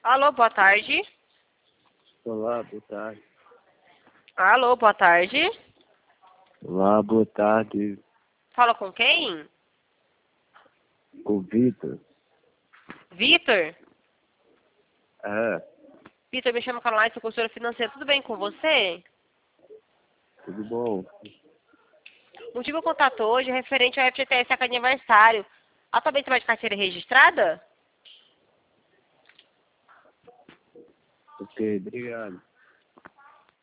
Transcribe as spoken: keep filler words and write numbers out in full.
Alô, boa tarde. Olá, boa tarde. Alô, boa tarde. Olá, boa tarde. Fala com quem? Com o Vitor. Vitor? É, Vitor, me chama Caroline, sou consultora financeira. Tudo bem com você? tudo bom? O motivo do contato hoje é referente ao F G T S Academia Aniversário. Atualmente você vai de carteira registrada? Ok, obrigado.